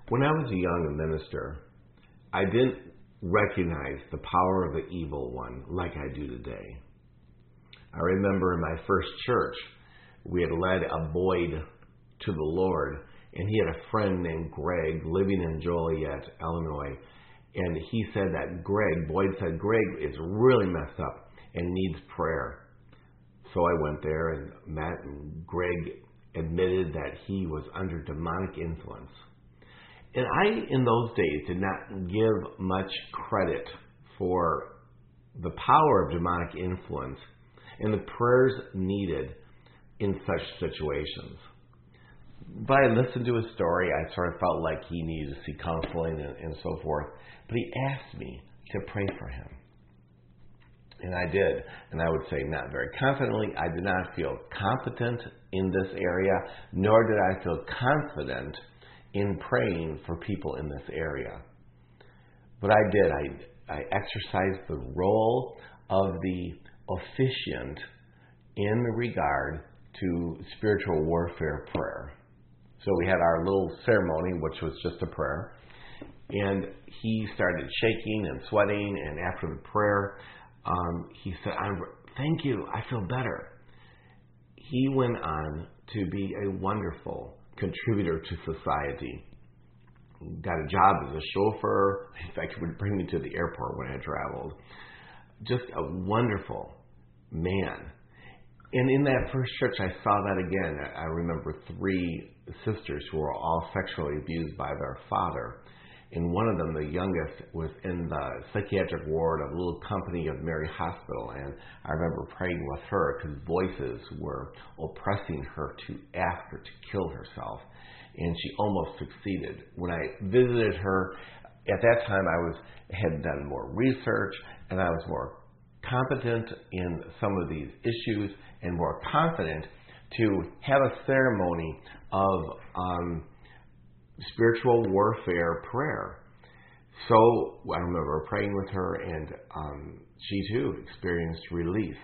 When I was a young minister, I didn't recognize the power of the evil one like I do today. I remember in my first church, we had led a Boyd to the Lord, and he had a friend named Greg living in Joliet, Illinois. And he said that Boyd said, Greg is really messed up and needs prayer. So I went there and met, and Greg admitted that he was under demonic influence. And I, in those days, did not give much credit for the power of demonic influence and the prayers needed in such situations. But I listened to his story. I sort of felt like he needed to see counseling and so forth. But he asked me to pray for him. And I did. And I would say not very confidently. I did not feel competent in this area, nor did I feel confident in praying for people in this area. But I did. I exercised the role of the officiant in regard to spiritual warfare prayer. So we had our little ceremony, which was just a prayer. And he started shaking and sweating. And after the prayer, he said, thank you, I feel better. He went on to be a wonderful contributor to society. Got a job as a chauffeur. In fact, he would bring me to the airport when I traveled. Just a wonderful man. And in that first church, I saw that again. I remember 3 sisters who were all sexually abused by their father. And one of them, the youngest, was in the psychiatric ward of a little company of Mary Hospital. And I remember praying with her because voices were oppressing her to ask her to kill herself. And she almost succeeded. When I visited her, at that time had done more research, and I was more competent in some of these issues and more confident to have a ceremony of spiritual warfare prayer. So I remember praying with her, and she too experienced release.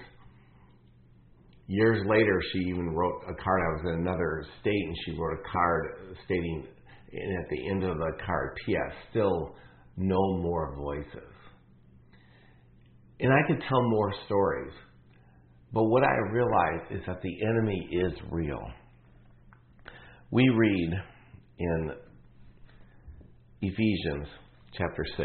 Years later, she even wrote a card. I was in another state, and she wrote a card stating, and at the end of the card, P.S., still no more voices. And I could tell more stories, but what I realized is that the enemy is real. We read in Ephesians chapter 6,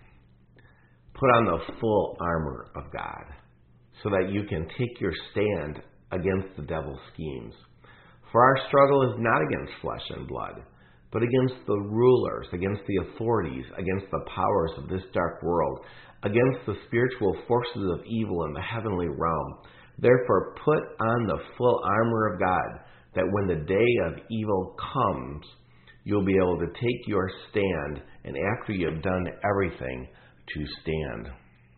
put on the full armor of God so that you can take your stand against the devil's schemes. For our struggle is not against flesh and blood, but against the rulers, against the authorities, against the powers of this dark world, against the spiritual forces of evil in the heavenly realm. Therefore, put on the full armor of God, that when the day of evil comes, you'll be able to take your stand, and after you have done everything, to stand.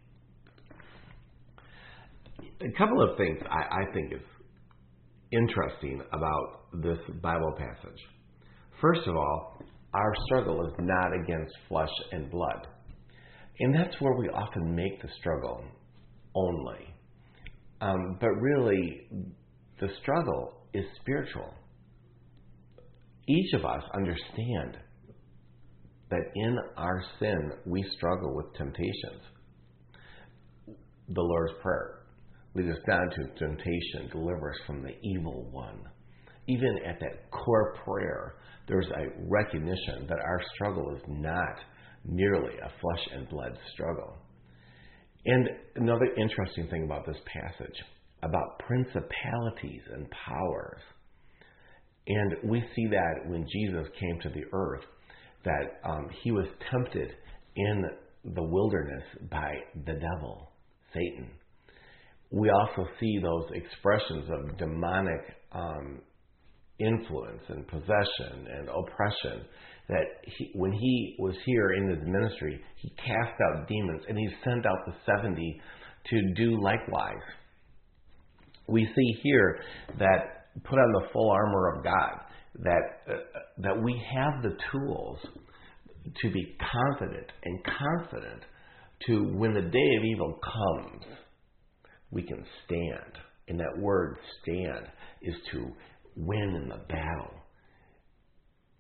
A couple of things I think is interesting about this Bible passage. First of all, our struggle is not against flesh and blood. And that's where we often make the struggle only. But really, the struggle is spiritual. Each of us understand that in our sin, we struggle with temptations. The Lord's Prayer, lead us down to temptation, deliver us from the evil one. Even at that core prayer, there's a recognition that our struggle is not merely a flesh and blood struggle. And another interesting thing about this passage, about principalities and powers. And we see that when Jesus came to the earth, that he was tempted in the wilderness by the devil, Satan. We also see those expressions of demonic influence and possession and oppression, that when he was here in his ministry, he cast out demons, and he sent out the 70 to do likewise. We see here that put on the full armor of God, that we have the tools to be confident and confident to, when the day of evil comes, we can stand. And that word stand is to win in the battle.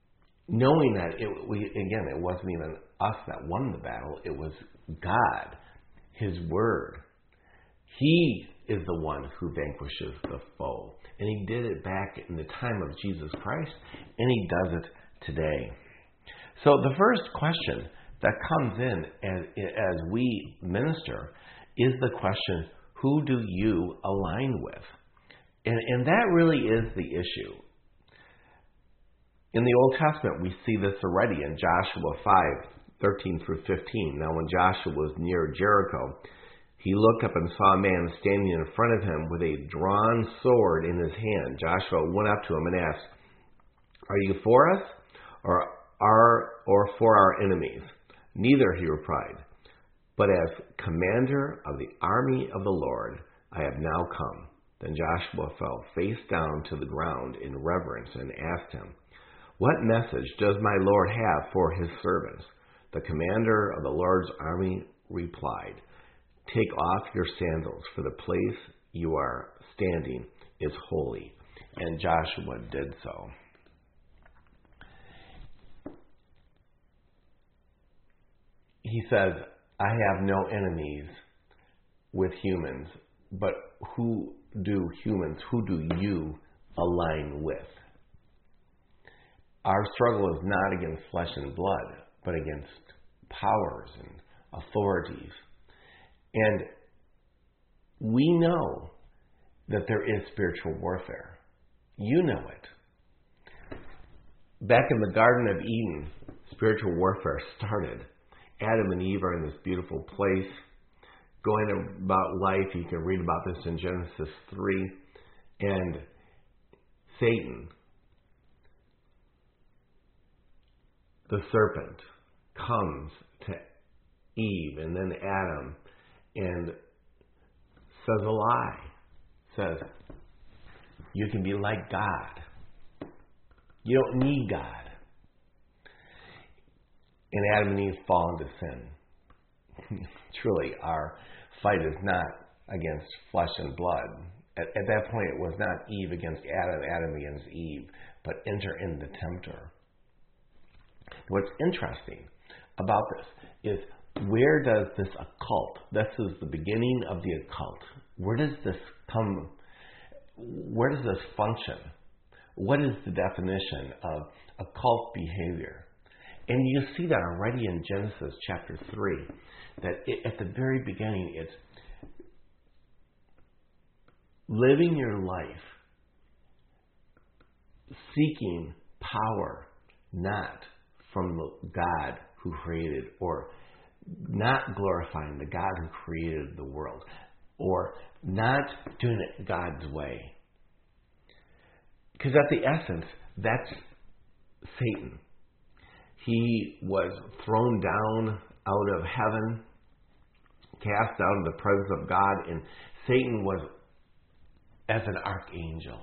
knowing that it wasn't even us that won the battle. It was God, His Word. He is the one who vanquishes the foe. And He did it back in the time of Jesus Christ, and He does it today. So the first question that comes in as we minister is the question, who do you align with? And that really is the issue. In the Old Testament, we see this already in Joshua 5:13 through 15. Now, when Joshua was near Jericho, he looked up and saw a man standing in front of him with a drawn sword in his hand. Joshua went up to him and asked, "Are you for us or for our enemies?" "Neither," he replied, "but as commander of the army of the Lord, I have now come." Then Joshua fell face down to the ground in reverence and asked him, "What message does my Lord have for his servants?" The commander of the Lord's army replied, "Take off your sandals, for the place you are standing is holy." And Joshua did so. He says, I have no enemies with humans, but who do you align with? Our struggle is not against flesh and blood, but against powers and authorities. And we know that there is spiritual warfare. You know it. Back in the Garden of Eden, spiritual warfare started. Adam and Eve are in this beautiful place, going about life. You can read about this in Genesis 3. And Satan, the serpent, comes to Eve and then Adam and says a lie. Says, you can be like God. You don't need God. And Adam and Eve fall into sin. Truly, our fight is not against flesh and blood. At that point, it was not Eve against Adam, Adam against Eve, but enter in the tempter. What's interesting about this is, where does this occult, this is the beginning of the occult, where does this come, where does this function? What is the definition of occult behavior? And you see that already in Genesis chapter 3, that at the very beginning it's living your life seeking power not from the God who created, or not glorifying the God who created the world, or not doing it God's way. Because at the essence, that's Satan. He was thrown down out of heaven, cast out of the presence of God, and Satan was as an archangel.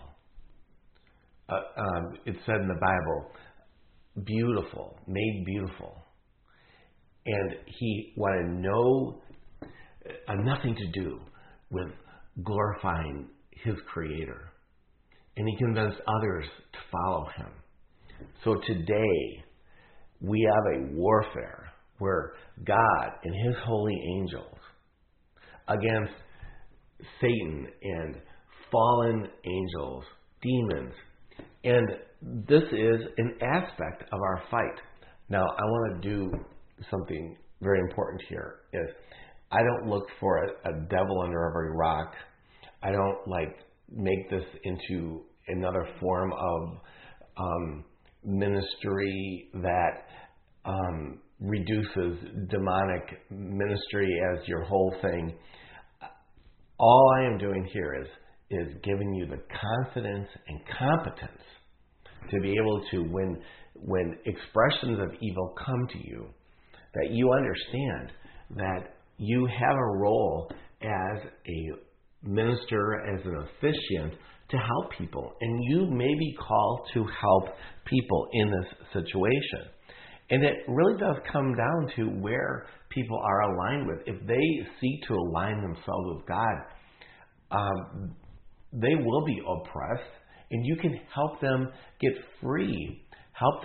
It said in the Bible, beautiful, made beautiful. And he wanted nothing to do with glorifying his Creator. And he convinced others to follow him. So today, we have a warfare where God and his holy angels against Satan and fallen angels, demons. And this is an aspect of our fight. Now, I want to do something very important here. Is I don't look for a devil under every rock. I don't make this into another form of ministry that reduces demonic ministry as your whole thing. All I am doing here is giving you the confidence and competence to be able to, when expressions of evil come to you, that you understand that you have a role as a minister, as an officiant, to help people. And you may be called to help people in this situation. And it really does come down to where people are aligned with. If they seek to align themselves with God, they will be oppressed, and you can help them get free, help them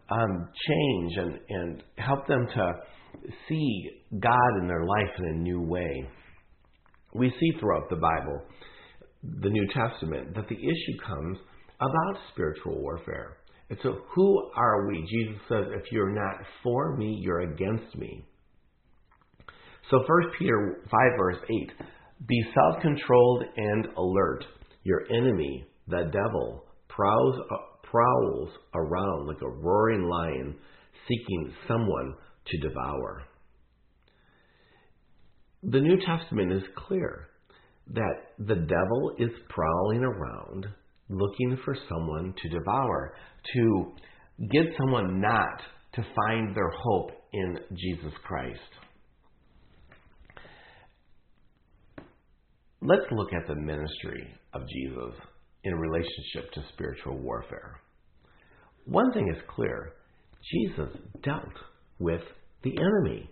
change and help them to see God in their life in a new way. We see throughout the Bible, the New Testament, that the issue comes about spiritual warfare. And so who are we? Jesus says, if you're not for me, you're against me. So 1 Peter 5 verse 8, be self-controlled and alert. Your enemy, the devil, prowls around like a roaring lion, seeking someone to devour. The New Testament is clear that the devil is prowling around looking for someone to devour, to get someone not to find their hope in Jesus Christ. Let's look at the ministry of Jesus in relationship to spiritual warfare. One thing is clear, Jesus dealt with the enemy.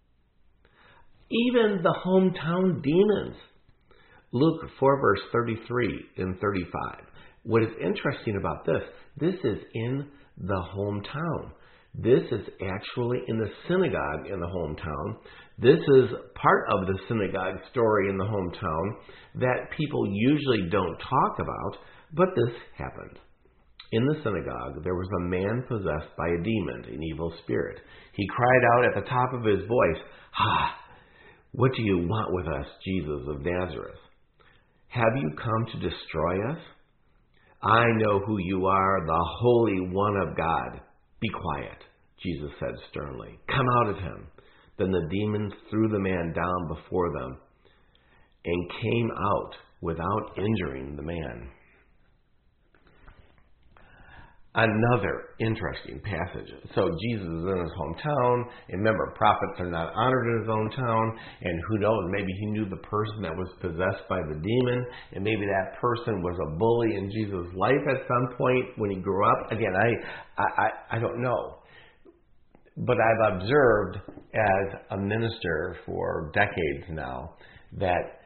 Even the hometown demons. Luke 4 verse 33 and 35. What is interesting about this is in the hometown. This is actually in the synagogue in the hometown. This is part of the synagogue story in the hometown that people usually don't talk about, but this happened. In the synagogue, there was a man possessed by a demon, an evil spirit. He cried out at the top of his voice, what do you want with us, Jesus of Nazareth? Have you come to destroy us? I know who you are, the Holy One of God. Be quiet, Jesus said sternly. Come out of him. Then the demons threw the man down before them and came out without injuring the man. Another interesting passage. So Jesus is in his hometown, and remember, prophets are not honored in his own town, and who knows, maybe he knew the person that was possessed by the demon, and maybe that person was a bully in Jesus' life at some point when he grew up. Again, I don't know. But I've observed as a minister for decades now that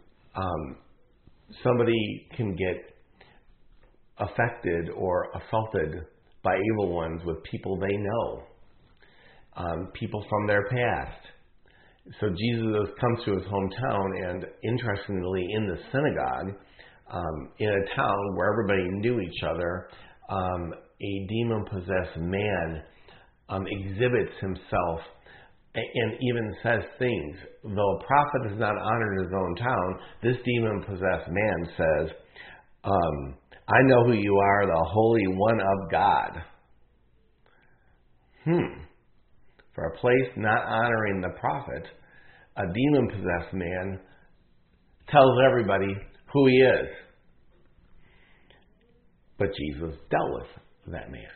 somebody can get affected or assaulted by evil ones with people they know, people from their past. So Jesus comes to his hometown, and interestingly, in the synagogue, in a town where everybody knew each other, a demon-possessed man exhibits himself and even says things. Though a prophet is not honored in his own town, this demon-possessed man says, I know who you are, the Holy One of God. For a place not honoring the prophet, a demon-possessed man tells everybody who he is. But Jesus dealt with that man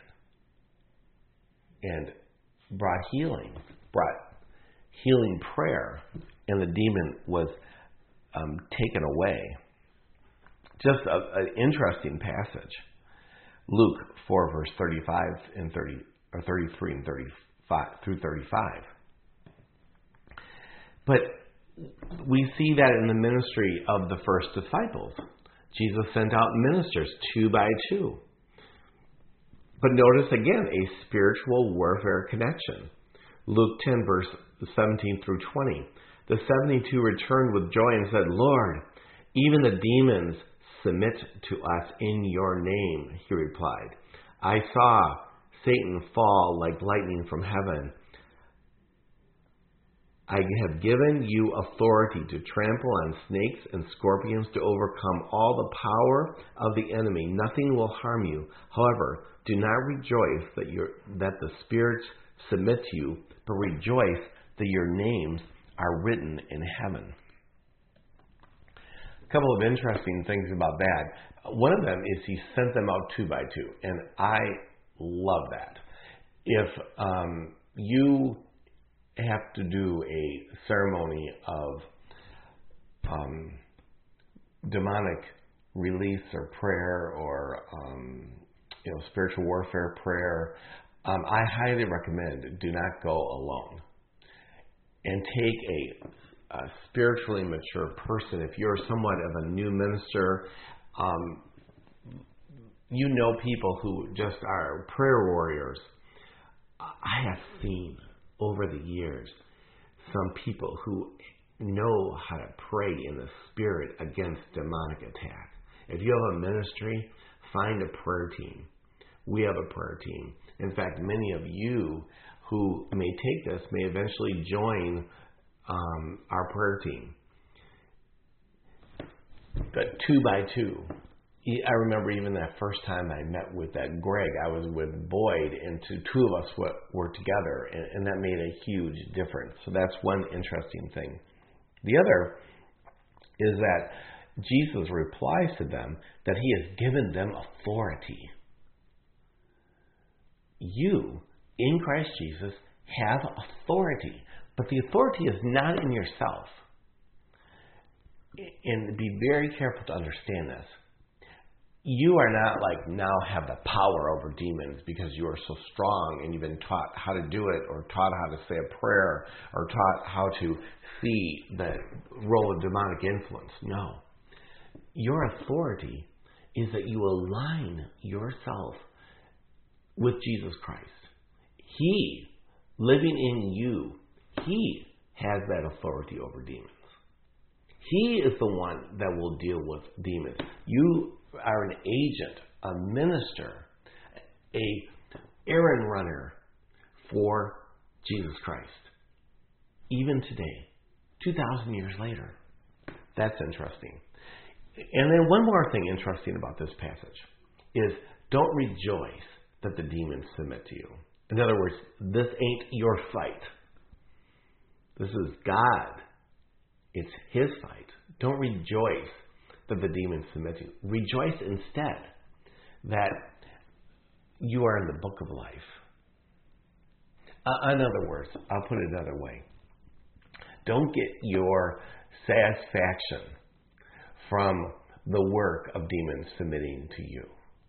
and brought healing prayer, and the demon was taken away. Just an interesting passage. Luke 4 verse 35 and 33 and 35 through 35. But we see that in the ministry of the first disciples. Jesus sent out ministers 2 by 2. But notice again a spiritual warfare connection. Luke 10 verse 17 through 20. The 72 returned with joy and said, Lord, even the demons submit to us in your name, he replied. I saw Satan fall like lightning from heaven. I have given you authority to trample on snakes and scorpions, to overcome all the power of the enemy. Nothing will harm you. However, do not rejoice that the spirits submit to you, but rejoice that your names are written in heaven. A couple of interesting things about that. One of them is he sent them out 2 by 2, and I love that. If you have to do a ceremony of demonic release or prayer or spiritual warfare prayer, I highly recommend do not go alone, and take a spiritually mature person. If you're somewhat of a new minister, people who just are prayer warriors, seen over the years some people who know how to pray in the Spirit against demonic attack. If you have a ministry, find a prayer team. We have a prayer team. In fact, many of you who may take this may eventually join our prayer team. But 2 by 2. I remember even that first time I met with that Greg, I was with Boyd, and two of us were together, and that made a huge difference. So that's one interesting thing. The other is that Jesus replies to them that he has given them authority. You, in Christ Jesus, have authority, but the authority is not in yourself. And be very careful to understand this. You are not like now have the power over demons because you are so strong and you've been taught how to do it, or taught how to say a prayer, or taught how to see the role of demonic influence. No. Your authority is that you align yourself with Jesus Christ. He, living in you, he has that authority over demons. He is the one that will deal with demons. You are an agent, a minister, a errand runner for Jesus Christ. Even today, 2,000 years later. That's interesting. And then one more thing interesting about this passage is don't rejoice that the demons submit to you. In other words, this ain't your fight. This is God. It's his fight. Don't rejoice that the demons submit to you. Rejoice instead that you are in the book of life. In other words, I'll put it another way. Don't get your satisfaction from the work of demons submitting to you.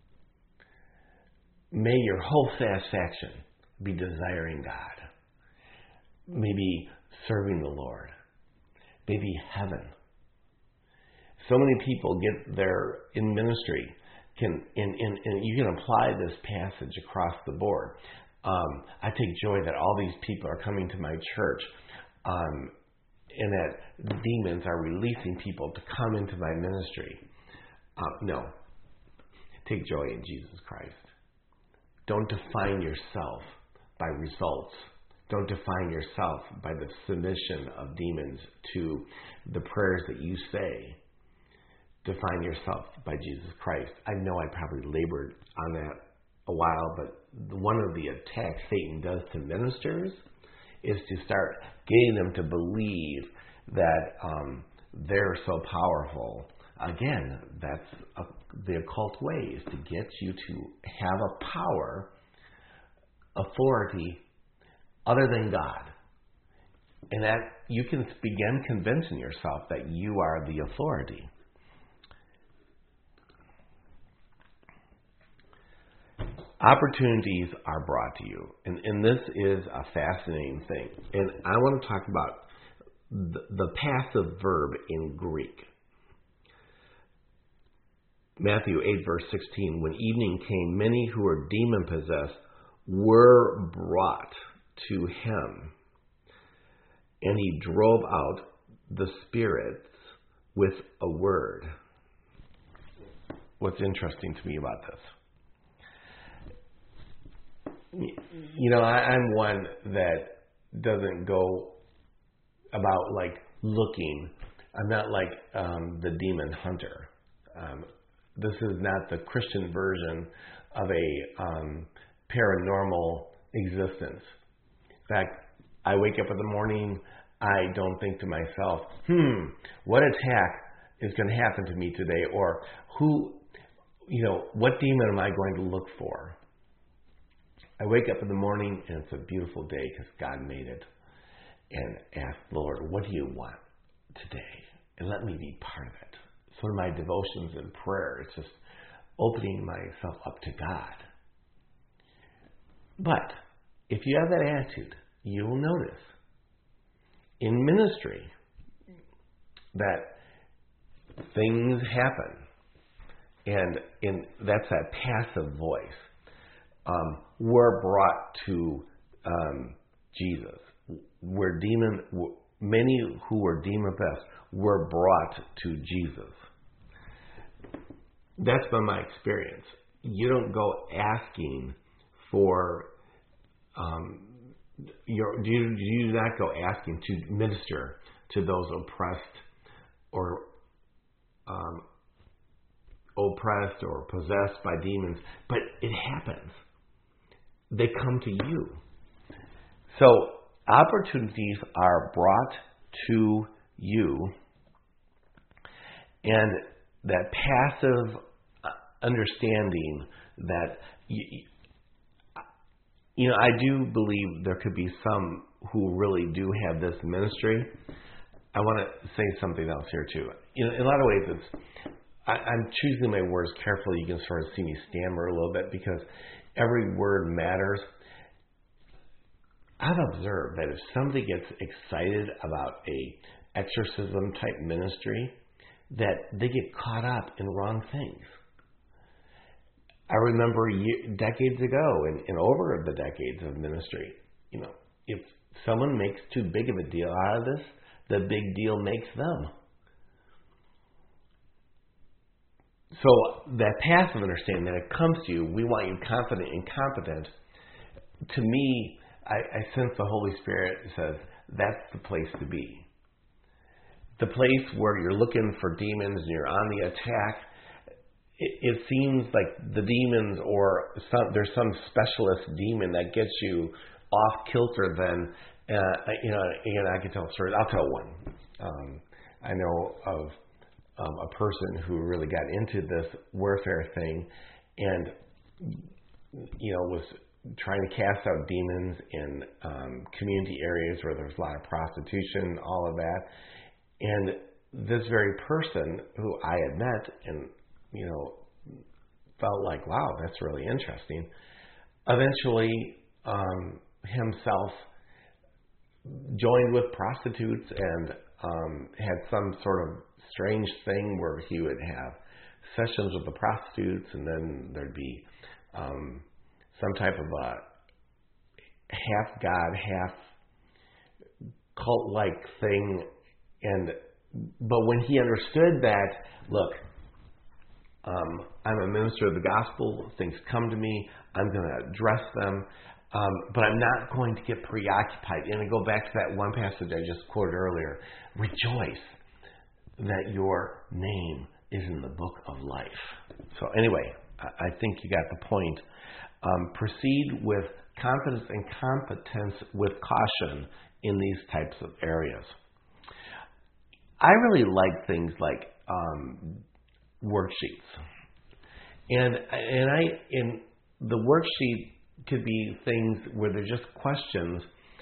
May your whole satisfaction be desiring God. Maybe serving the Lord. Maybe heaven. So many people get there in ministry, and you can apply this passage across the board. I take joy that all these people are coming to my church, and that demons are releasing people to come into my ministry. No. Take joy in Jesus Christ. Don't define yourself by results. Don't define yourself by the submission of demons to the prayers that you say. Define yourself by Jesus Christ. I know I probably labored on that a while, but one of the attacks Satan does to ministers is to start getting them to believe that they're so powerful. Again, that's the occult way, is to get you to have a power, authority, other than God. And that you can begin convincing yourself that you are the authority. Opportunities are brought to you. And this is a fascinating thing. And I want to talk about the passive verb in Greek. Matthew 8, verse 16. When evening came, many who were demon-possessed were brought to him, and he drove out the spirits with a word. What's interesting to me about this? You know, I'm one that doesn't go about like looking. I'm not like the demon hunter. This is not the Christian version of a paranormal existence. In fact, I wake up in the morning, I don't think to myself, what attack is going to happen to me today? Or what demon am I going to look for? I wake up in the morning and it's a beautiful day because God made it. And ask, Lord, what do you want today? And let me be part of it. So in my devotions and prayer, it's just opening myself up to God. But if you have that attitude, you will notice in ministry that things happen. And that's that passive voice. We're brought to Jesus, many who were demon-possessed were brought to Jesus. That's been my experience. You don't go asking for, you do not go asking to minister to those oppressed or possessed by demons, but it happens. They come to you. So opportunities are brought to you, and that passive understanding that, I do believe there could be some who really do have this ministry. I want to say something else here too. In a lot of ways, I'm choosing my words carefully. You can sort of see me stammer a little bit because every word matters. I've observed that if somebody gets excited about a exorcism type ministry, that they get caught up in wrong things. I remember decades ago and over the decades of ministry, if someone makes too big of a deal out of this, the big deal makes them. So that passive understanding that it comes to you, we want you confident and competent. To me, I sense the Holy Spirit says that's the place to be. The place where you're looking for demons and you're on the attack. It seems like the demons there's some specialist demon that gets you off kilter. Then again, I can tell stories. I'll tell one. I know of a person who really got into this warfare thing, and was trying to cast out demons in community areas where there's a lot of prostitution, all of that. And this very person who I had met and felt like, wow, that's really interesting, eventually himself joined with prostitutes and had some sort of strange thing where he would have sessions with the prostitutes, and then there'd be some type of a half god, half cult-like thing. But when he understood that, look, I'm a minister of the gospel, things come to me, I'm going to address them, but I'm not going to get preoccupied. And I go back to that one passage I just quoted earlier. Rejoice that your name is in the book of life. So anyway, I think you got the point. Proceed with confidence and competence with caution in these types of areas. I really like things like worksheets, and the worksheet could be things where they're just questions.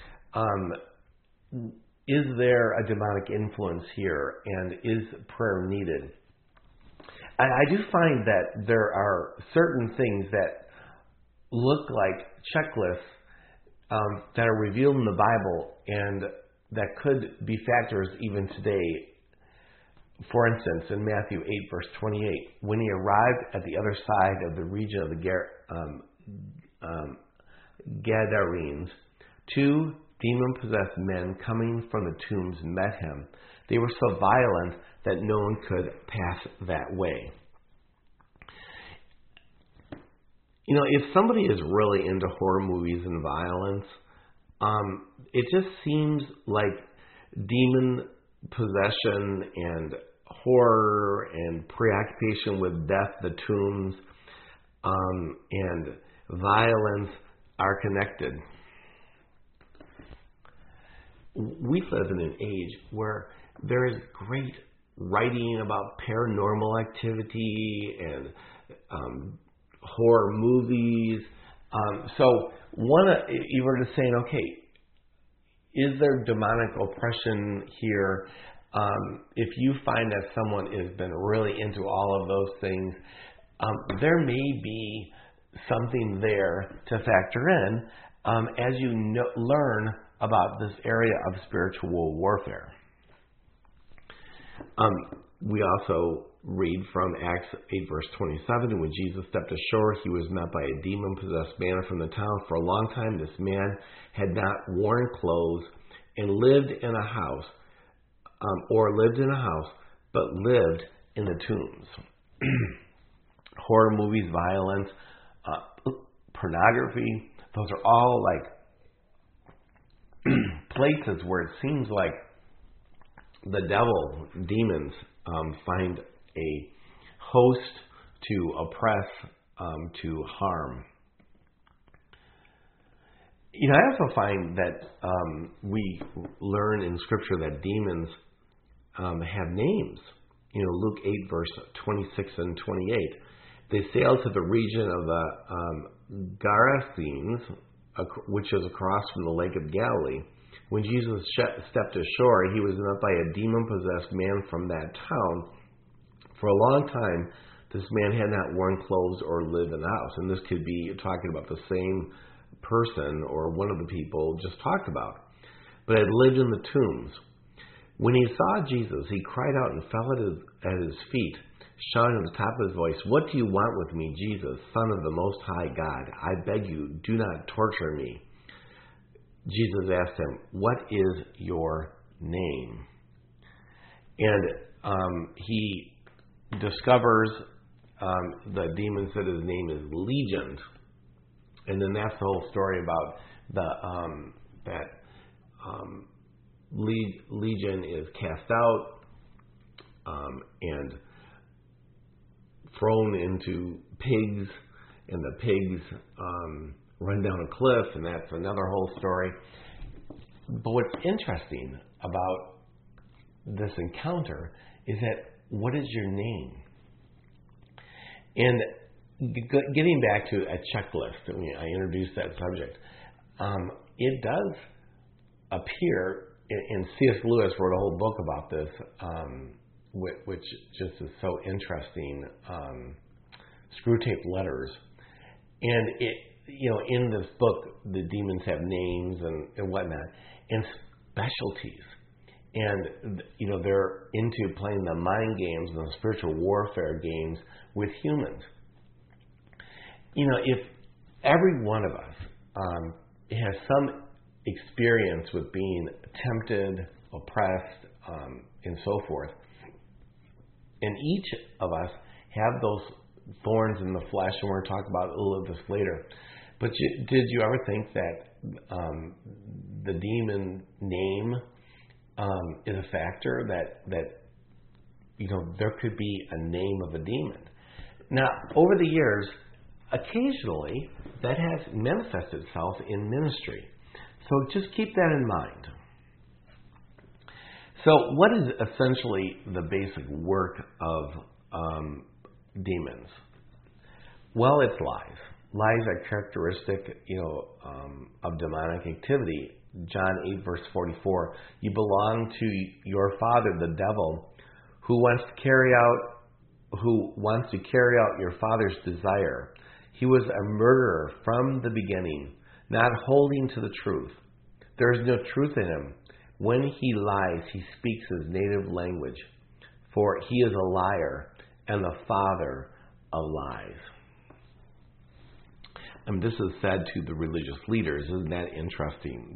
Is there a demonic influence here, and is prayer needed? I do find that there are certain things that look like checklists that are revealed in the Bible and that could be factors even today. For instance, in Matthew 8, verse 28, when he arrived at the other side of the region of the Gadarenes, two demon-possessed men coming from the tombs met him. They were so violent that no one could pass that way. If somebody is really into horror movies and violence, it just seems like demon possession and horror and preoccupation with death, the tombs, and violence are connected. We live in an age where there is great writing about paranormal activity and horror movies. So you were just saying, okay, is there demonic oppression here? If you find that someone has been really into all of those things, there may be something there to factor in as you learn about this area of spiritual warfare. We also read from Acts 8, verse 27, when Jesus stepped ashore, he was met by a demon-possessed man from the town. For a long time, this man had not worn clothes and lived in a house, but lived in the tombs. Horror movies, violence, pornography, those are all like places where it seems like the devil, demons, find a host to oppress, to harm. I also find that we learn in Scripture that demons have names. Luke 8, verse 26 and 28. They sailed to the region of the Gerasenes, which is across from the Lake of Galilee. When Jesus stepped ashore, he was met by a demon-possessed man from that town. For a long time, this man had not worn clothes or lived in a house. And this could be talking about the same person or one of the people just talked about, but had lived in the tombs. When he saw Jesus, he cried out and fell at his feet, shouting at the top of his voice, "What do you want with me, Jesus, Son of the Most High God? I beg you, do not torture me." Jesus asked him, "What is your name?" And he discovers, the demon said his name is Legion. And then that's the whole story about Legion is cast out and thrown into pigs, and the pigs run down a cliff, and that's another whole story. But what's interesting about this encounter is that, what is your name? And getting back to a checklist, I introduced that subject. It does appear, and C.S. Lewis wrote a whole book about this, which just is so interesting. Screwtape Letters, and in this book, the demons have names and whatnot, and specialties, and they're into playing the mind games and the spiritual warfare games with humans. If every one of us has some experience with being tempted, oppressed, and so forth, and each of us have those thorns in the flesh, and we're going to talk about a little of this later. But did you ever think that the demon name is a factor, that there could be a name of a demon? Now, over the years, occasionally that has manifested itself in ministry. So just keep that in mind. So what is essentially the basic work of demons? Well, it's lies. Lies are characteristic, of demonic activity. John 8, verse 44, "You belong to your father, the devil, who wants to carry out your father's desire. He was a murderer from the beginning, not holding to the truth. There is no truth in him. When he lies, he speaks his native language, for he is a liar and the father of lies." This is said to the religious leaders. Isn't that interesting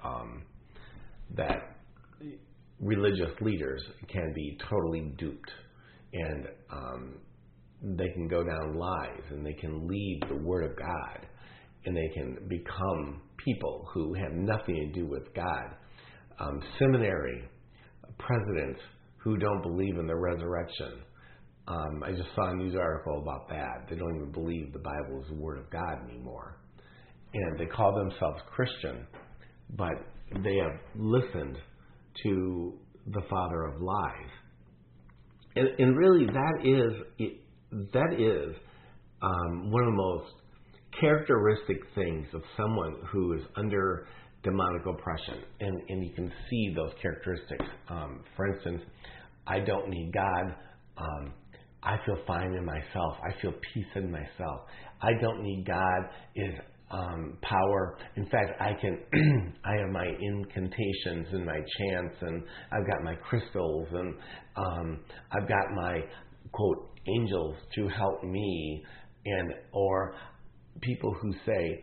that religious leaders can be totally duped, and they can go down lies, and they can leave the Word of God, and they can become people who have nothing to do with God. Seminary presidents who don't believe in the resurrection. I just saw a news article about that. They don't even believe the Bible is the Word of God anymore. And they call themselves Christian, but they have listened to the father of lies. And really, that is one of the most characteristic things of someone who is under demonic oppression. And you can see those characteristics. For instance, I don't need God. I feel fine in myself. I feel peace in myself. I don't need God. power. In fact, I have my incantations and my chants, and I've got my crystals, and I've got my, quote, angels to help me, or people who say,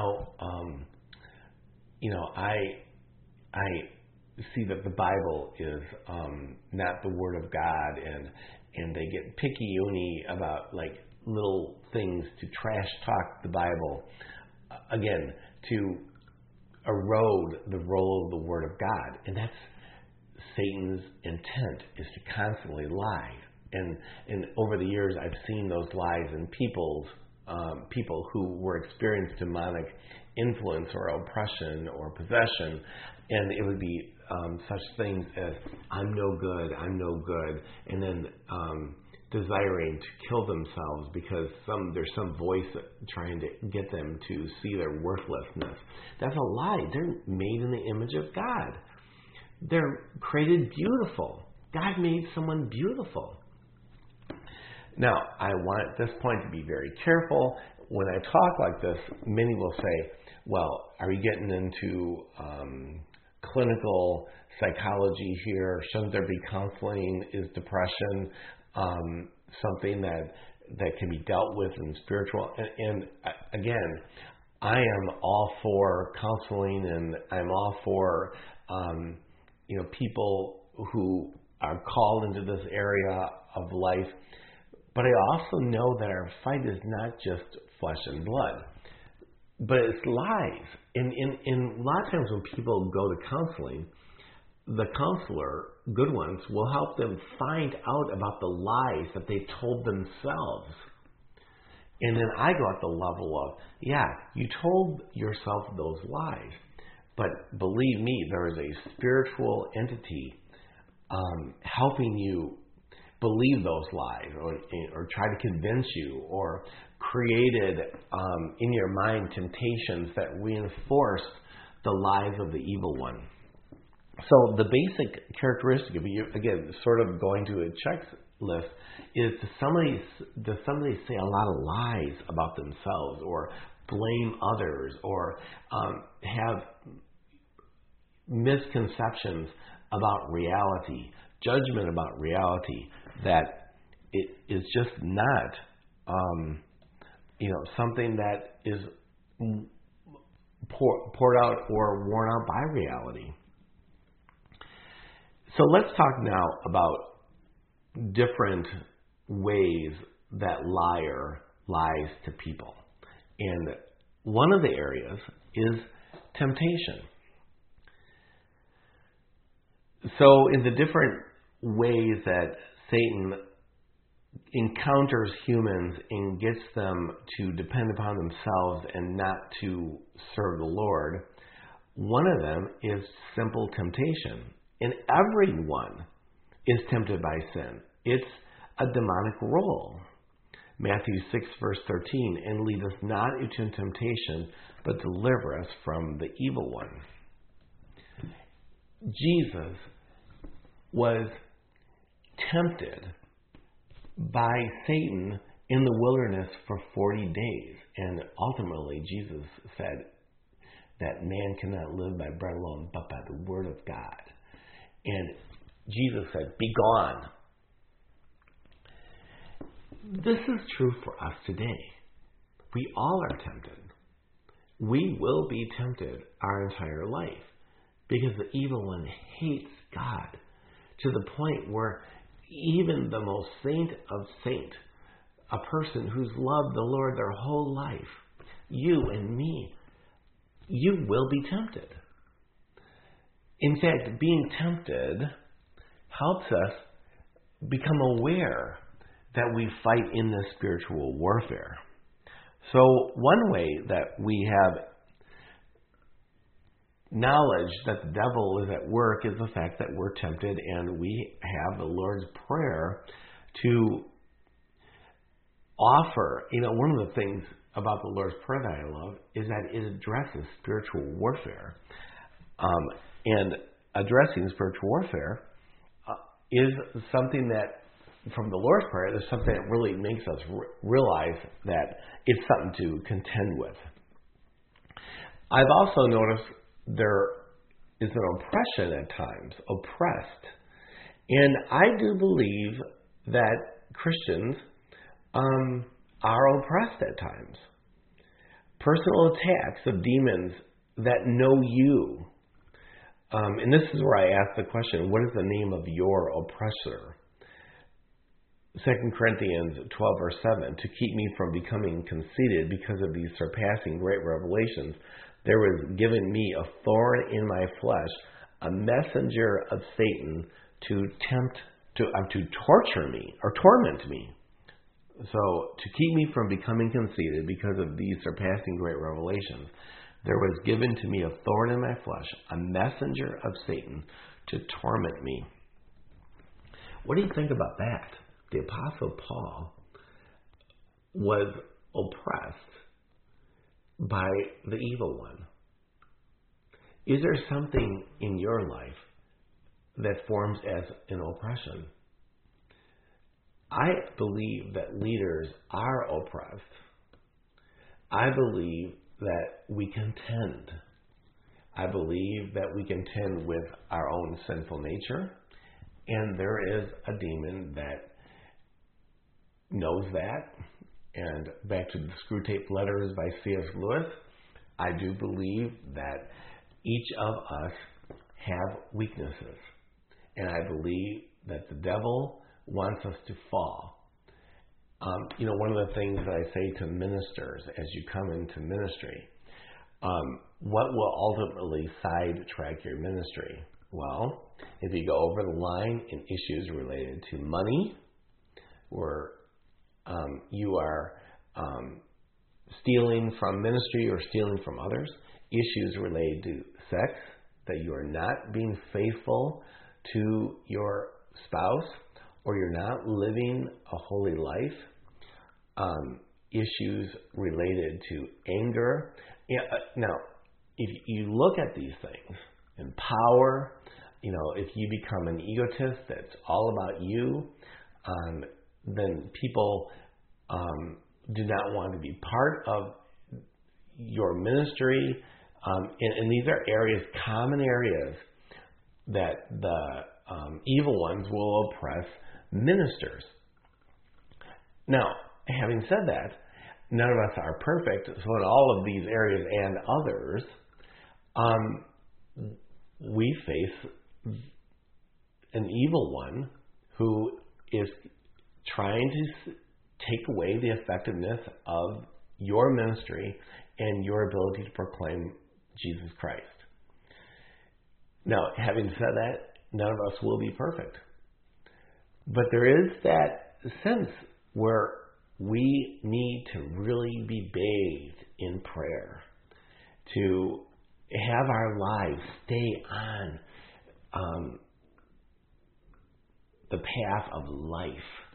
I see that the Bible is not the Word of God, and they get picky-uni about like little things to trash talk the Bible, again, to erode the role of the Word of God. And that's Satan's intent, is to constantly lie. And over the years, I've seen those lies in people who were experienced demonic influence or oppression or possession, and it would be such things as, I'm no good, and then desiring to kill themselves because there's some voice trying to get them to see their worthlessness. That's a lie. They're made in the image of God. They're created beautiful. God made someone beautiful. Now, I want at this point to be very careful. When I talk like this, many will say, well, are you getting into clinical psychology here? Shouldn't there be counseling? Is depression something that can be dealt with in spiritual? And again, I am all for counseling, and I'm all for people who are called into this area of life. But I also know that our fight is not just flesh and blood, but it's lies. And a lot of times when people go to counseling, the counselor, good ones, will help them find out about the lies that they told themselves. And then I go at the level of, yeah, you told yourself those lies, but believe me, there is a spiritual entity helping you believe those lies, or try to convince you, or created in your mind temptations that reinforced the lies of the evil one. So the basic characteristic of you, again, sort of going to a checklist, is does somebody say a lot of lies about themselves, or blame others, or have misconceptions about reality, judgment about reality, that it is just not something that is poured out or worn out by reality. So let's talk now about different ways that liar lies to people. And one of the areas is temptation. So in the different ways that Satan encounters humans and gets them to depend upon themselves and not to serve the Lord, one of them is simple temptation. And everyone is tempted by sin. It's a demonic role. Matthew 6, verse 13, and lead us not into temptation, but deliver us from the evil one. Jesus was tempted by Satan in the wilderness for 40 days. And ultimately, Jesus said that man cannot live by bread alone, but by the word of God. And Jesus said, be gone. This is true for us today. We all are tempted. We will be tempted our entire life, because the evil one hates God to the point where even the most saint of saints, a person who's loved the Lord their whole life, you and me, you will be tempted. In fact, being tempted helps us become aware that we fight in this spiritual warfare. So one way that we have knowledge that the devil is at work is the fact that we're tempted, and we have the Lord's Prayer to offer. One of the things about the Lord's Prayer that I love is that it addresses spiritual warfare. And addressing spiritual warfare is something that, from the Lord's Prayer, there's something that really makes us realize that it's something to contend with. I've also noticed there is an oppression at times, oppressed. And I do believe that Christians are oppressed at times. Personal attacks of demons that know you. And this is where I ask the question, what is the name of your oppressor? 2 Corinthians 12, verse 7, to keep me from becoming conceited because of these surpassing great revelations, there was given me a thorn in my flesh, a messenger of Satan to torture me or torment me. So to keep me from becoming conceited because of these surpassing great revelations, there was given to me a thorn in my flesh, a messenger of Satan to torment me. What do you think about that? The Apostle Paul was oppressed by the evil one. Is there something in your life that forms as an oppression? I believe that leaders are oppressed. I believe that we contend. I believe that we contend with our own sinful nature, and there is a demon that knows that. And back to the Screwtape Letters by C.S. Lewis, I do believe that each of us have weaknesses. And I believe that the devil wants us to fall. One of the things that I say to ministers as you come into ministry, what will ultimately sidetrack your ministry? Well, if you go over the line in issues related to money, or you are stealing from ministry or stealing from others, issues related to sex, that you are not being faithful to your spouse, or you're not living a holy life, issues related to anger. Now, if you look at these things, and power, if you become an egotist that's all about you, then people do not want to be part of your ministry. And these are areas, common areas, that the evil ones will oppress ministers. Now, having said that, none of us are perfect. So in all of these areas and others, we face an evil one who is trying to take away the effectiveness of your ministry and your ability to proclaim Jesus Christ. Now, having said that, none of us will be perfect. But there is that sense where we need to really be bathed in prayer, to have our lives stay on the path of life.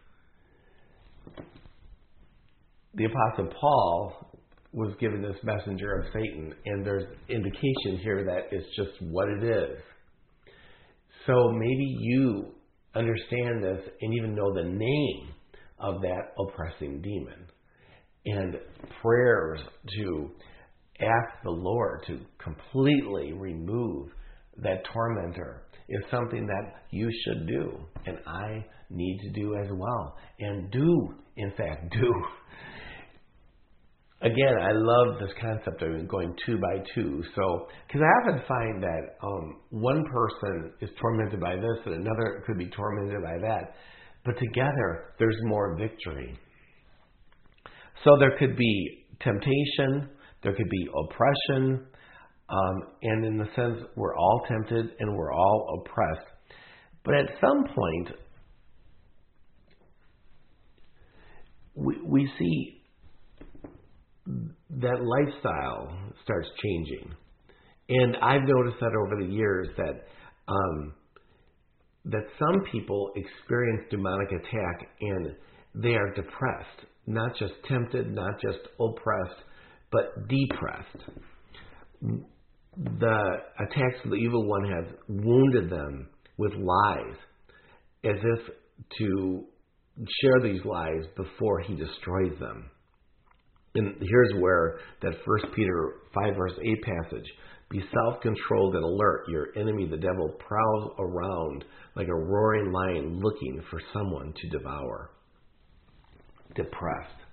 The Apostle Paul was given this messenger of Satan, and there's indication here that it's just what it is. So maybe you understand this and even know the name of that oppressing demon. And prayers to ask the Lord to completely remove that tormentor is something that you should do, and I need to do as well, and do, in fact, do. Again, I love this concept of going 2 by 2. So, because I often find that one person is tormented by this and another could be tormented by that. But together, there's more victory. So there could be temptation, there could be oppression, and in the sense, we're all tempted and we're all oppressed. But at some point, we see that lifestyle starts changing. And I've noticed that over the years that some people experience demonic attack and they are depressed, not just tempted, not just oppressed, but depressed. The attacks of the evil one has wounded them with lies, as if to share these lies before he destroys them. And here's where that 1 Peter 5 verse 8 passage, be self-controlled and alert. Your enemy, the devil, prowls around like a roaring lion looking for someone to devour. Depressed.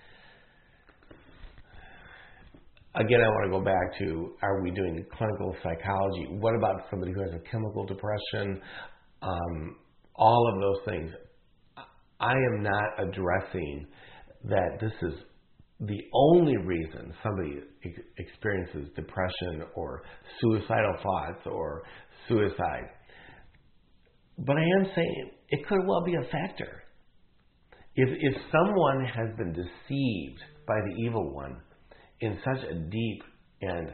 Again, I want to go back to, are we doing clinical psychology? What about somebody who has a chemical depression? All of those things. I am not addressing that this is the only reason somebody experiences depression or suicidal thoughts or suicide. But I am saying it could well be a factor. If someone has been deceived by the evil one in such a deep and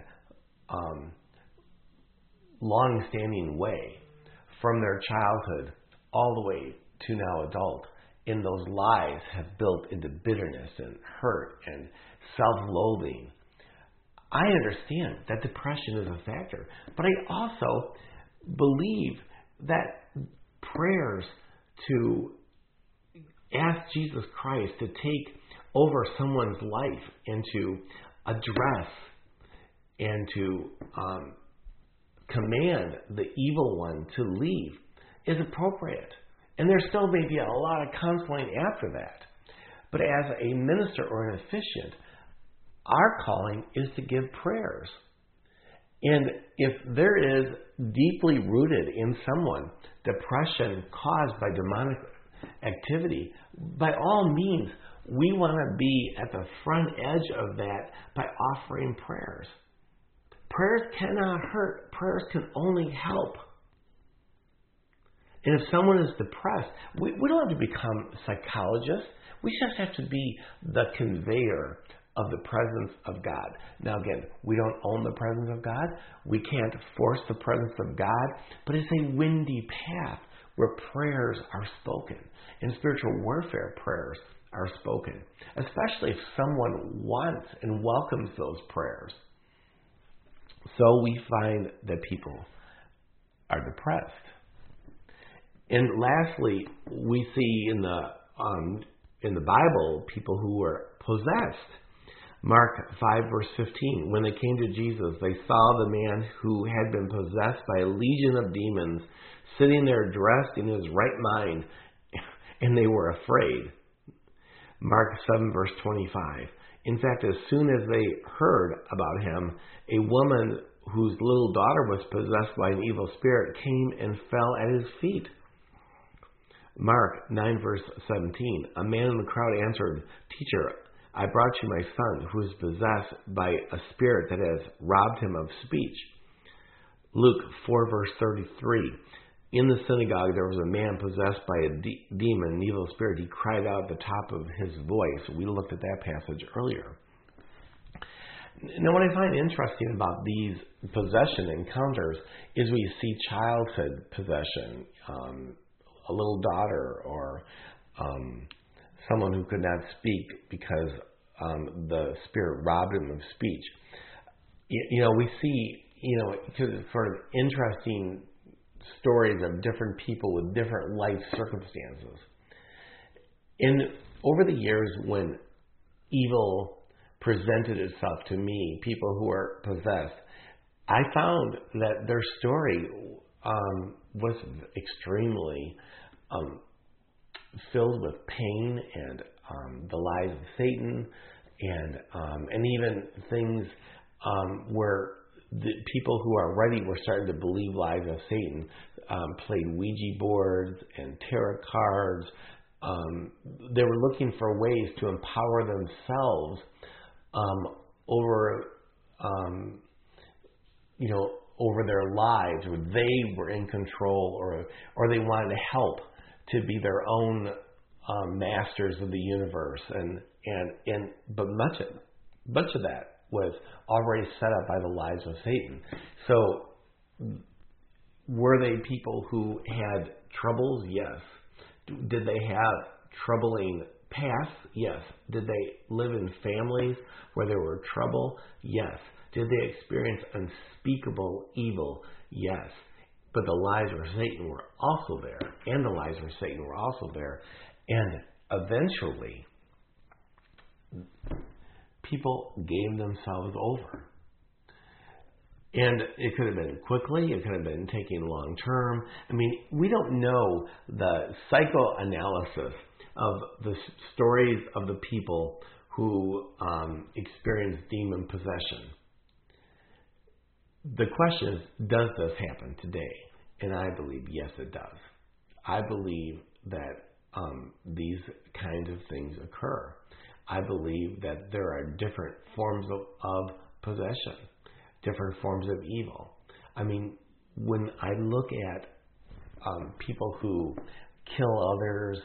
long-standing way from their childhood all the way to now adult, and those lies have built into bitterness and hurt and self-loathing, I understand that depression is a factor. But I also believe that prayers to ask Jesus Christ to take over someone's life and to address and to command the evil one to leave is appropriate. And there still may be a lot of counseling after that. But as a minister or an officiant, our calling is to give prayers. And if there is deeply rooted in someone depression caused by demonic activity, by all means, we want to be at the front edge of that by offering prayers. Prayers cannot hurt. Prayers can only help. And if someone is depressed, we don't have to become psychologists. We just have to be the conveyor of the presence of God. Now again, we don't own the presence of God. We can't force the presence of God. But it's a windy path where prayers are spoken. And spiritual warfare prayers are spoken. Especially if someone wants and welcomes those prayers. So we find that people are depressed. And lastly, we see in the Bible people who were possessed. Mark 5 verse 15. When they came to Jesus, they saw the man who had been possessed by a legion of demons sitting there dressed in his right mind, and they were afraid. Mark 7 verse 25. In fact, as soon as they heard about him, a woman whose little daughter was possessed by an evil spirit came and fell at his feet. Mark 9 verse 17. A man in the crowd answered, "Teacher, I brought you my son who is possessed by a spirit that has robbed him of speech." Luke 4 verse 33. In the synagogue there was a man possessed by a demon, an evil spirit. He cried out at the top of his voice. We looked at that passage earlier. Now, what I find interesting about these possession encounters is we see childhood possession, a little daughter or someone who could not speak because the spirit robbed him of speech. We see, sort of interesting stories of different people with different life circumstances. And over the years, when evil presented itself to me, people who were possessed, I found that their story was extremely filled with pain and the lies of Satan, and even things where the people who are ready were starting to believe lies of Satan, played Ouija boards and tarot cards. They were looking for ways to empower themselves over their lives, where they were in control, or they wanted to help to be their own masters of the universe, but much of that was already set up by the lies of Satan. So, were they people who had troubles? Yes. Did they have troubling pasts? Yes. Did they live in families where there were trouble? Yes. Did they experience unspeakable evil? Yes. But the lies of Satan were also there, and the lies of Satan were also there. And eventually, people gave themselves over. And it could have been quickly, it could have been taking long term. I mean, we don't know the psychoanalysis of the stories of the people who experienced demon possession. The question is, does this happen today? And I believe, yes, it does. I believe that these kinds of things occur. I believe that there are different forms of possession, different forms of evil. I mean, when I look at people who kill others,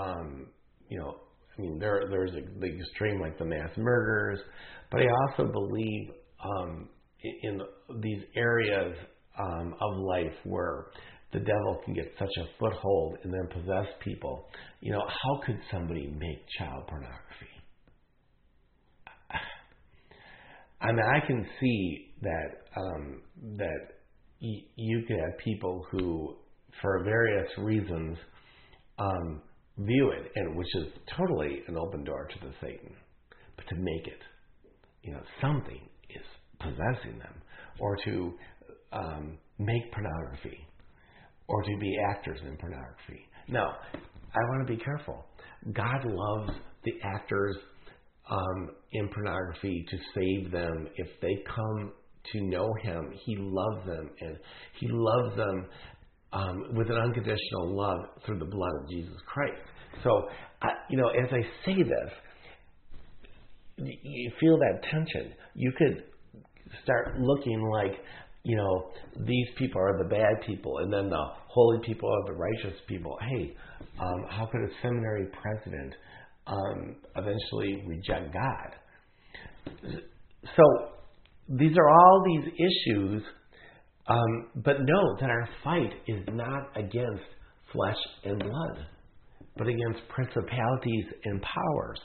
there's the extreme, like the mass murders, but I also believe in these areas of life where the devil can get such a foothold and then possess people. How could somebody make child pornography? I mean, I can see that you could have people who, for various reasons, view it, and which is totally an open door to the Satan. But to make it, something is possessing them, or to make pornography, or to be actors in pornography. Now, I want to be careful. God loves the actors in pornography to save them. If they come to know Him, He loves them, and He loves them with an unconditional love through the blood of Jesus Christ. So, as I say this, you feel that tension. You could start looking like, these people are the bad people, and then the holy people are the righteous people. Hey, how could a seminary president eventually reject God? So these are all these issues, but know that our fight is not against flesh and blood, but against principalities and powers.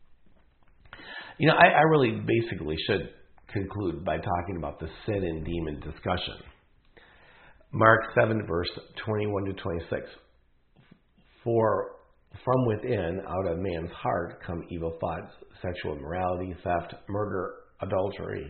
I really basically should conclude by talking about the sin and demon discussion. Mark 7, verse 21 to 26. For from within, out of man's heart, come evil thoughts, sexual immorality, theft, murder, adultery,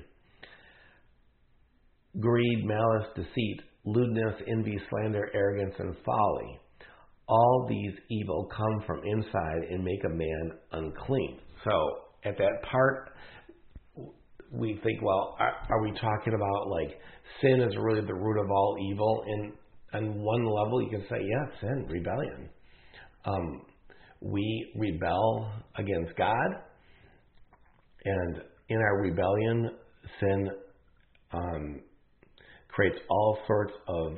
greed, malice, deceit, lewdness, envy, slander, arrogance, and folly. All these evil come from inside and make a man unclean. So at that part, we think, well, are we talking about like sin is really the root of all evil? And on one level, you can say, yeah, sin, rebellion. We rebel against God, and in our rebellion, sin creates all sorts of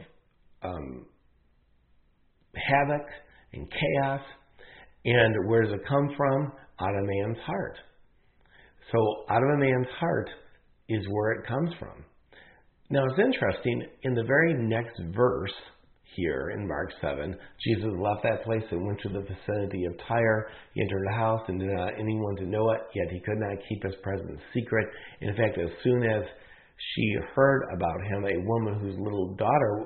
havoc and chaos. And where does it come from? Out of man's heart. So out of a man's heart is where it comes from. Now it's interesting, in the very next verse here in Mark 7, Jesus left that place and went to the vicinity of Tyre. He entered a house and did not anyone to know it, yet he could not keep his presence secret. In fact, as soon as she heard about him, a woman whose little daughter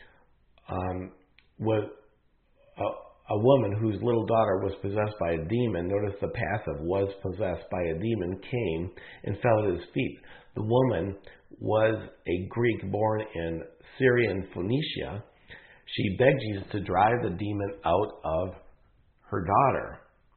was possessed by a demon, notice the passive, was possessed by a demon, came and fell at his feet. The woman was a Greek born in Syrian Phoenicia. She begged Jesus to drive the demon out of her daughter.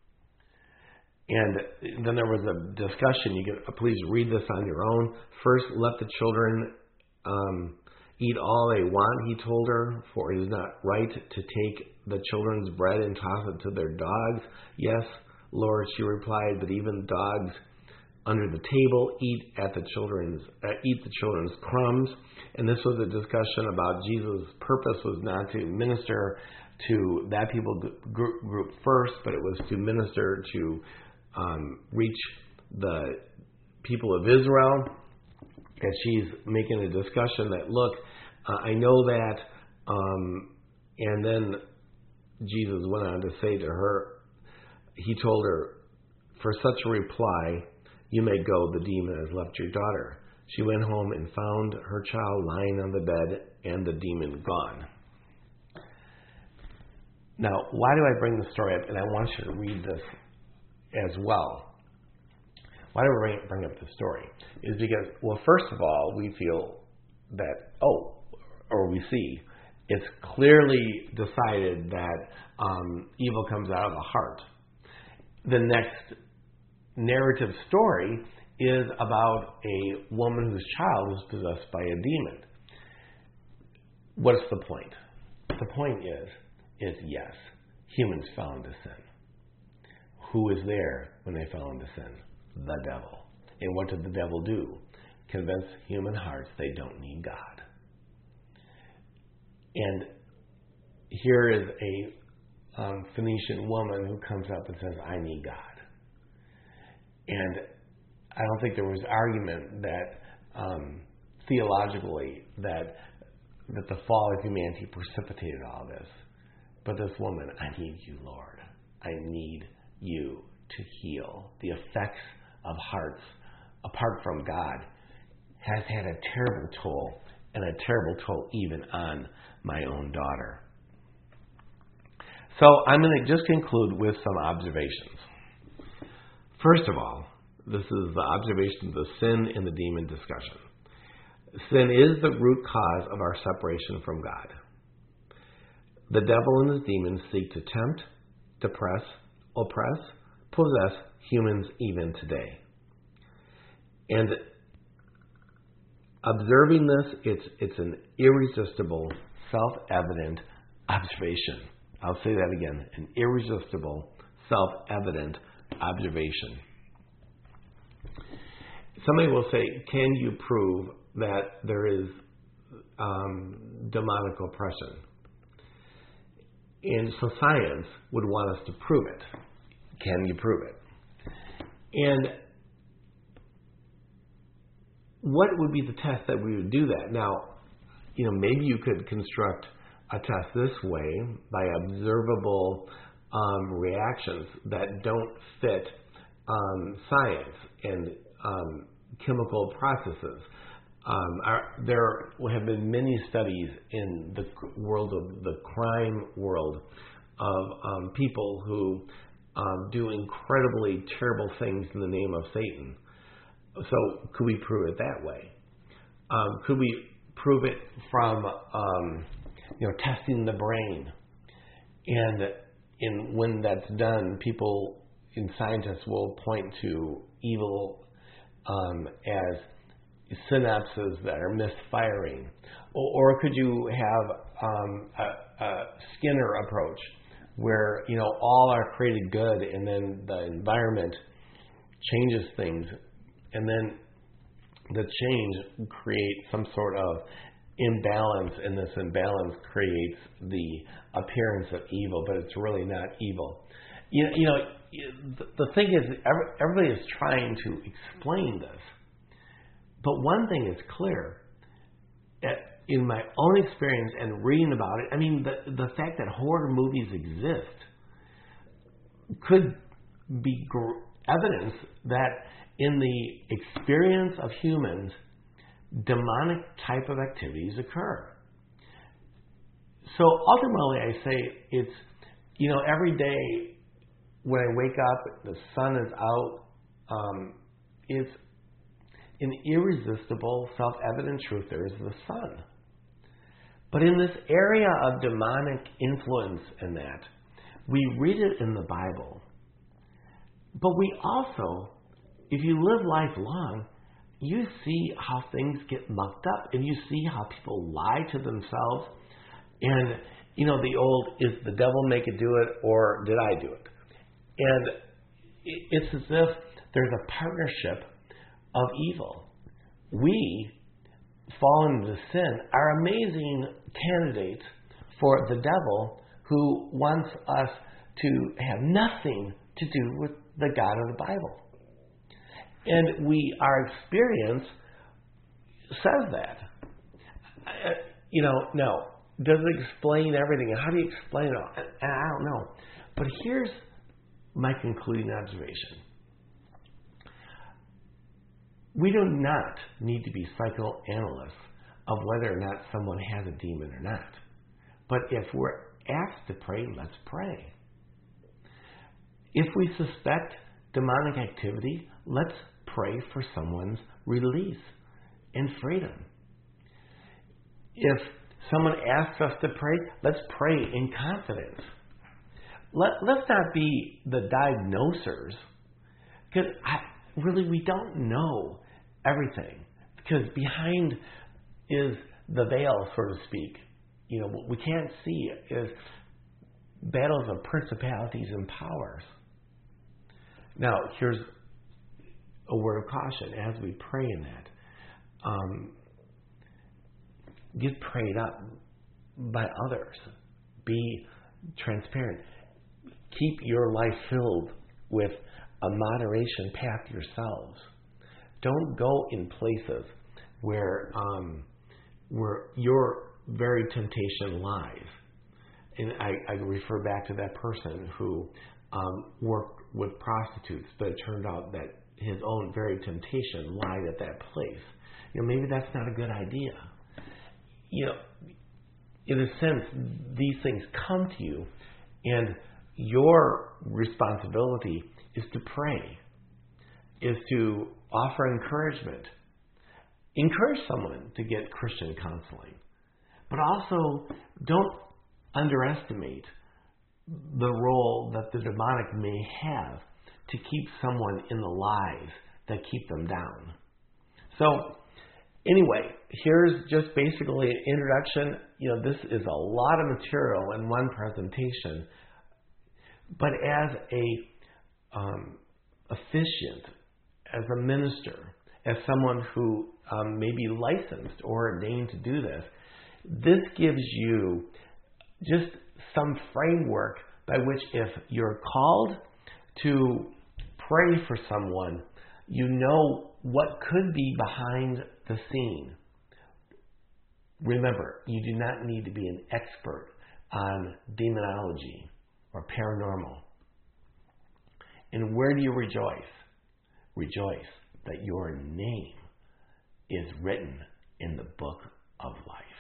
And then there was a discussion. You can please read this on your own. First, let the children eat all they want, he told her, for it is not right to take the children's bread and toss it to their dogs. Yes, Lord, she replied, but even dogs under the table eat the children's crumbs. And this was a discussion about Jesus' purpose was not to minister to that people group first, but it was to minister to reach the people of Israel. And she's making a discussion that, look, I know that, and then Jesus went on to say to her, he told her, for such a reply, you may go, the demon has left your daughter. She went home and found her child lying on the bed and the demon gone. Now, why do I bring the story up? And I want you to read this as well. why do we bring up the story? Is because, well, first of all, we feel that, or we see, it's clearly decided that evil comes out of the heart. The next narrative story is about a woman whose child was possessed by a demon. What's the point? The point is yes, humans fell into sin. Who was there when they fell into sin? The devil. And what did the devil do? Convince human hearts they don't need God. And here is a Phoenician woman who comes up and says, I need God. And I don't think there was argument that theologically that the fall of humanity precipitated all this. But this woman, I need you, Lord. I need you to heal. The effects of hearts apart from God has had a terrible toll, and a terrible toll even on my own daughter. So I'm going to just conclude with some observations. First of all, this is the observation of the sin and the demon discussion. Sin is the root cause of our separation from God. The devil and his demons seek to tempt, depress, oppress, possess humans even today. And observing this, it's an irresistible, self-evident observation. I'll say that again, an irresistible, self-evident observation. Somebody will say, can you prove that there is demonic oppression? And so science would want us to prove it. Can you prove it? And what would be the test that we would do that? Now, maybe you could construct a test this way by observable reactions that don't fit science and chemical processes. There have been many studies in the world of the crime world of people who do incredibly terrible things in the name of Satan. So could we prove it that way? Could we prove it from testing the brain? And when that's done, people and scientists will point to evil as synapses that are misfiring. Or could you have a Skinner approach where all are created good, and then the environment changes things, and then the change creates some sort of imbalance, and this imbalance creates the appearance of evil, but it's really not evil. The thing is, everybody is trying to explain this. But one thing is clear, in my own experience and reading about it, the fact that horror movies exist could be evidence that in the experience of humans, demonic type of activities occur. So ultimately I say it's, every day when I wake up, the sun is out, it's an irresistible, self-evident truth. There is the sun. But in this area of demonic influence and that, we read it in the Bible. But we also, if you live life long, you see how things get mucked up, and you see how people lie to themselves. And, the old, is the devil make it do it, or did I do it? And it's as if there's a partnership of evil. We, fallen into sin, are amazing candidates for the devil, who wants us to have nothing to do with the God of the Bible. And our experience says that. No. Does it explain everything? How do you explain it all? I don't know. But here's my concluding observation. We do not need to be psychoanalysts of whether or not someone has a demon or not. But if we're asked to pray, let's pray. If we suspect demonic activity, let's pray for someone's release and freedom. If someone asks us to pray, let's pray in confidence. Let's not be the diagnosers, because really we don't know everything. Because behind is the veil, so to speak. What we can't see is battles of principalities and powers. Now, here's a word of caution as we pray in that. Get prayed up by others. Be transparent. Keep your life filled with a moderation path yourselves. Don't go in places where your very temptation lies. And I refer back to that person who worked with prostitutes, but it turned out that his own very temptation lied at that place. Maybe that's not a good idea. In a sense, these things come to you, and your responsibility is to pray, is to offer encouragement. Encourage someone to get Christian counseling. But also, don't underestimate the role that the demonic may have to keep someone in the lies that keep them down. So, anyway, here's just basically an introduction. This is a lot of material in one presentation. But as a officiant, as a minister, as someone who may be licensed or ordained to do this, this gives you just some framework by which, if you're called to pray for someone, you know what could be behind the scene. Remember, you do not need to be an expert on demonology or paranormal. And where do you rejoice? Rejoice that your name is written in the book of life.